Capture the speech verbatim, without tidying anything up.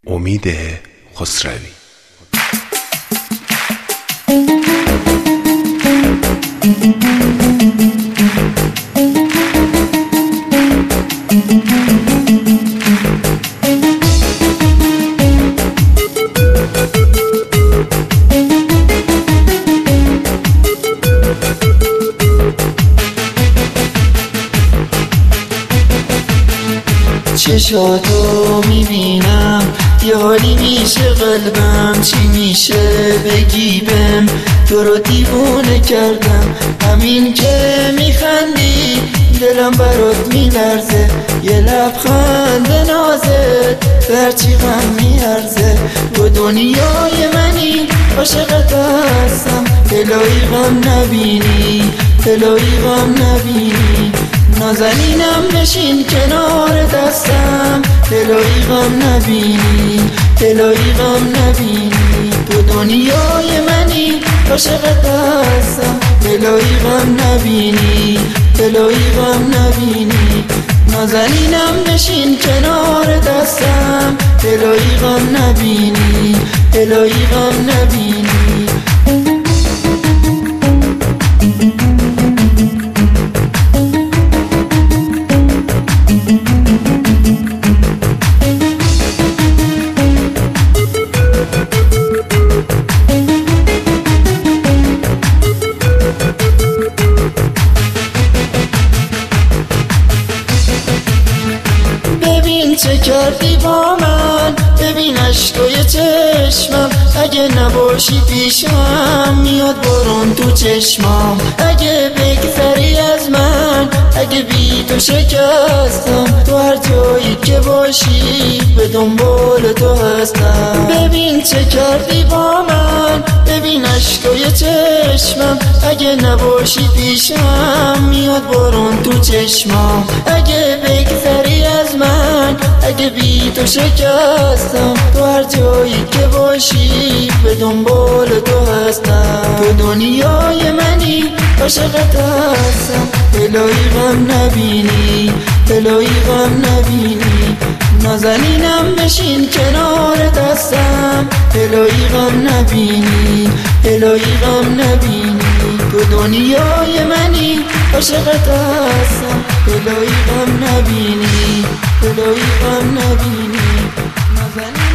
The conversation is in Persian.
امید خسروی. چشاتو میبینم یه حالی میشه قلبم، چی میشه بگی بهم تو رو دیوونه کردم. همین که میخندی دلم برات میلرزه، یه لبخند نازت هرچی غم میارزه. تو دنیای منی عاشقت هستم، الهی غم نبینی الهی غم نبینی. نازنینم بشین کنار دستم، الهی غم نبینی الهی غم نبینی. تو دنیای منی عاشقت هستم، الهی غم نبینی الهی غم نبینی. نازنینم بشین کنار دستم، الهی غم نبینی الهی غم نبینی. ببین چه کردی با من، ببین عشقای چشمم. اگه نباشی پیشم میاد بارون تو چشمام. اگه بگذری از من، اگه بی تو شکستم، تو هر جایی که باشی به دنبال تو هستم. ببین چه کردی با من، ببین عشقای چشمم. اگه نباشی پیشم میاد بارون تو چشمام. اگه بگذری از من، اگه بی تو شکستم، تو هر جایی که باشی به دنبال تو هستم. تو دنیای منی عاشقت هستم، الهی غم نبینی الهی غم نبینی. نازنینم بشین کنار دستم، الهی غم نبینی الهی غم نبینی. تو دنیای منی عاشقت هستم، الهی غم نبینی الهی غم نبینی. نازنینم